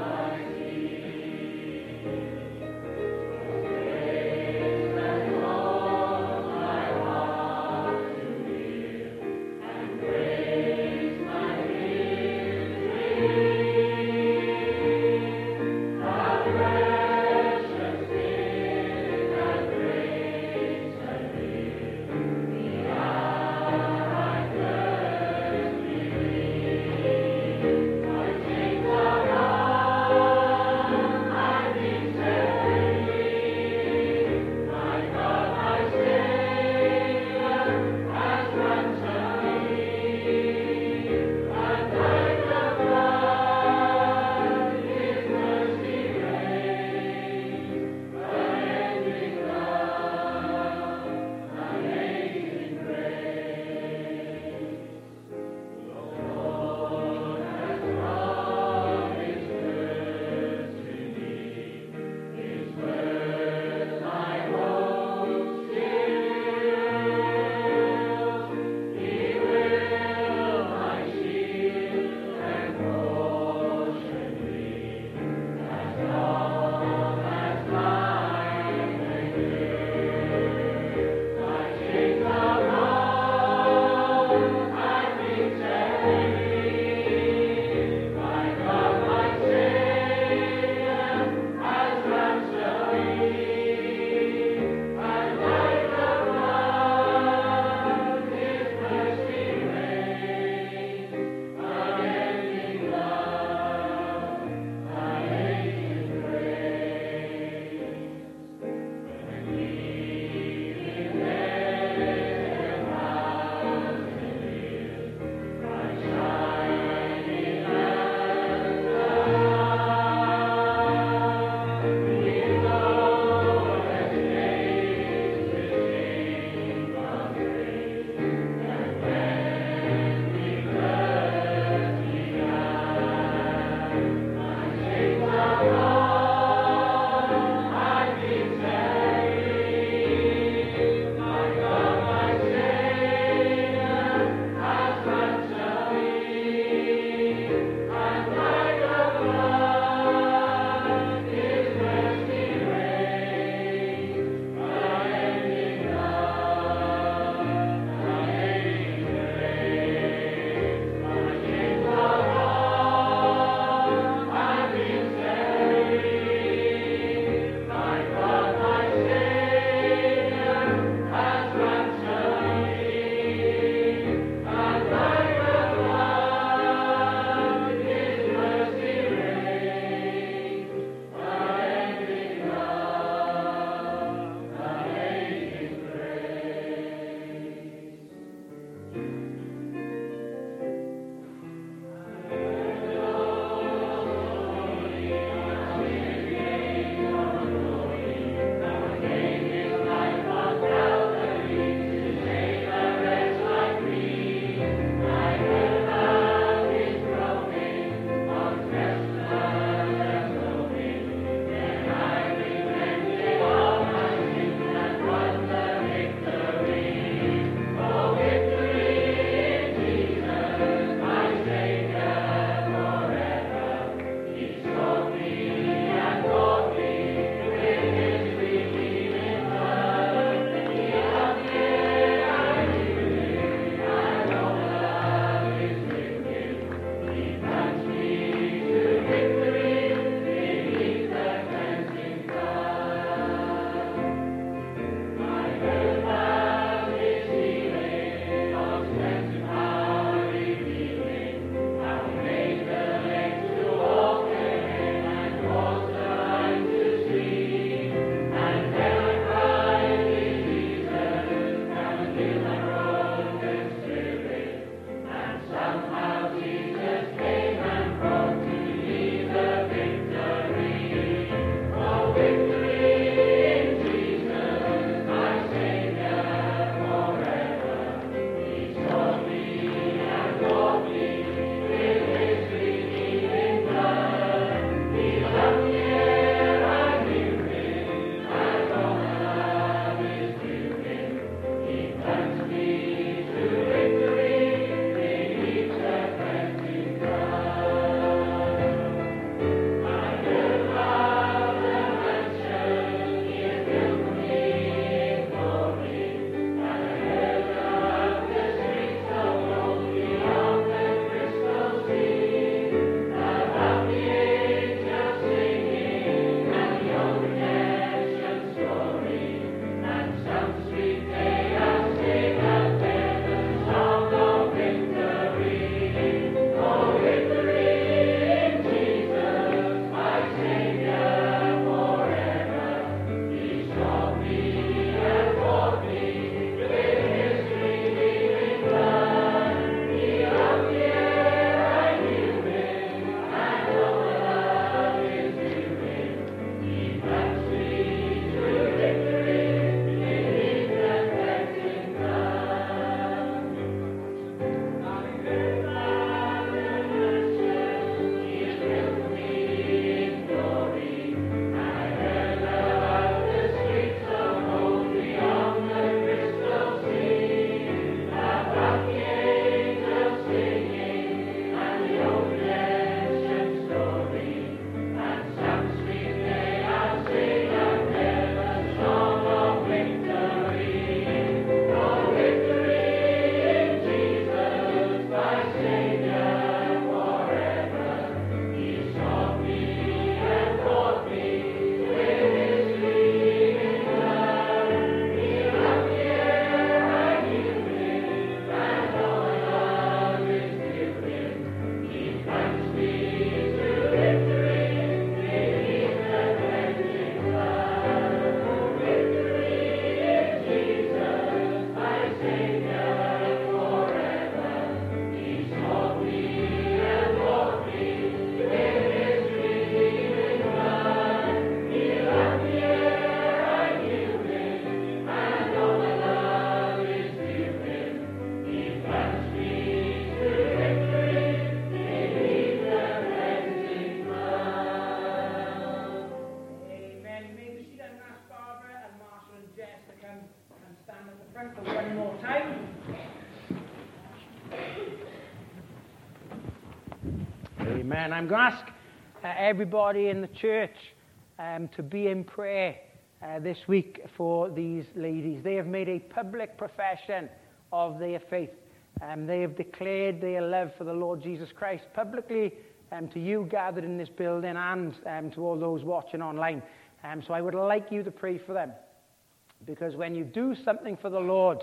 Amen. I'm going to ask uh, everybody in the church um, to be in prayer uh, this week for these ladies. They have made a public profession of their faith. Um, they have declared their love for the Lord Jesus Christ publicly um, to you gathered in this building and um, to all those watching online. Um, so I would like you to pray for them, because when you do something for the Lord,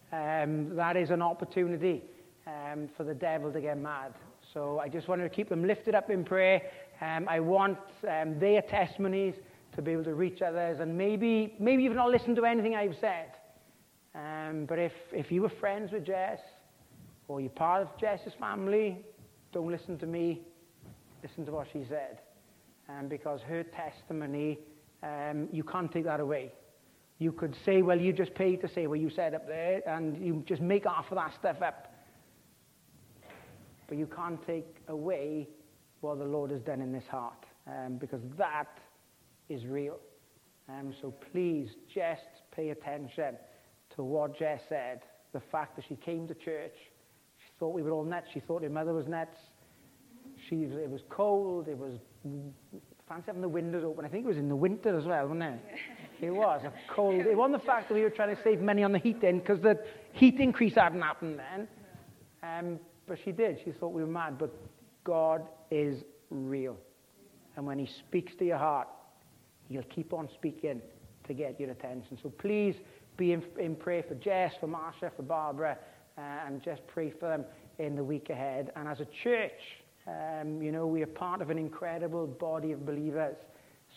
um, that is an opportunity um, for the devil to get mad. So I just wanted to keep them lifted up in prayer. Um, I want um, their testimonies to be able to reach others, and maybe maybe you've not listened to anything I've said. Um, but if, if you were friends with Jess, or you're part of Jess's family, don't listen to me. Listen to what she said. Um, because her testimony, um, you can't take that away. You could say, well, you just paid to say what you said up there, and you just make half of that stuff up. But you can't take away what the Lord has done in this heart, um, because that is real. Um, so please just pay attention to what Jess said. The fact that she came to church, she thought we were all nuts. She thought her mother was nuts. She, it was cold. It was fancy having the windows open. I think it was in the winter as well, wasn't it? It was a cold. It wasn't the fact that we were trying to save money on the heating, because the heat increase hadn't happened then. Um, but she did. She thought we were mad. But God is real. And when he speaks to your heart, he'll keep on speaking to get your attention. So please be in, in prayer for Jess, for Marsha, for Barbara, uh, and just pray for them in the week ahead. And as a church, um, you know, we are part of an incredible body of believers.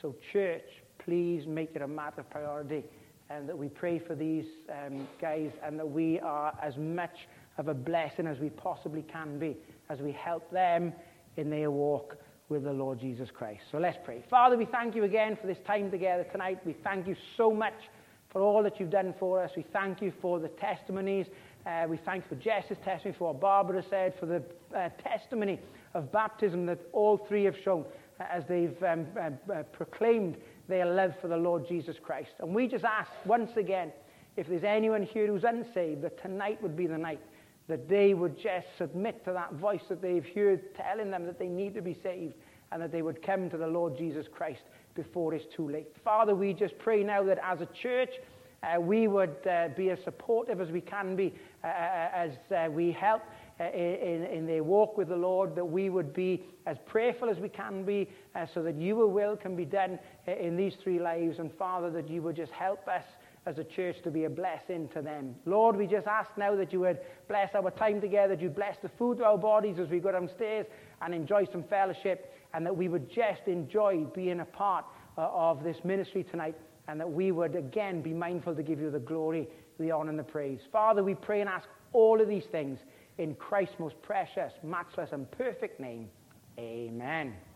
So church, please make it a matter of priority, and that we pray for these um, guys, and that we are as much of a blessing as we possibly can be as we help them in their walk with the Lord Jesus Christ. So let's pray. Father, we thank you again for this time together tonight. We thank you so much for all that you've done for us. We thank you for the testimonies. Uh, we thank you for Jess's testimony, for what Barbara said, for the uh, testimony of baptism that all three have shown uh, as they've um, uh, uh, proclaimed their love for the Lord Jesus Christ. And we just ask once again, if there's anyone here who's unsaved, that tonight would be the night that they would just submit to that voice that they've heard telling them that they need to be saved, and that they would come to the Lord Jesus Christ before it's too late. Father, we just pray now that as a church, uh, we would uh, be as supportive as we can be uh, as uh, we help uh, in, in their walk with the Lord, that we would be as prayerful as we can be uh, so that your will can be done in these three lives. And Father, that you would just help us as a church to be a blessing to them. Lord, we just ask now that you would bless our time together, that you'd bless the food to our bodies as we go downstairs and enjoy some fellowship, and that we would just enjoy being a part uh, of this ministry tonight, and that we would again be mindful to give you the glory, the honor, and the praise. Father, we pray and ask all of these things in Christ's most precious, matchless, and perfect name. Amen.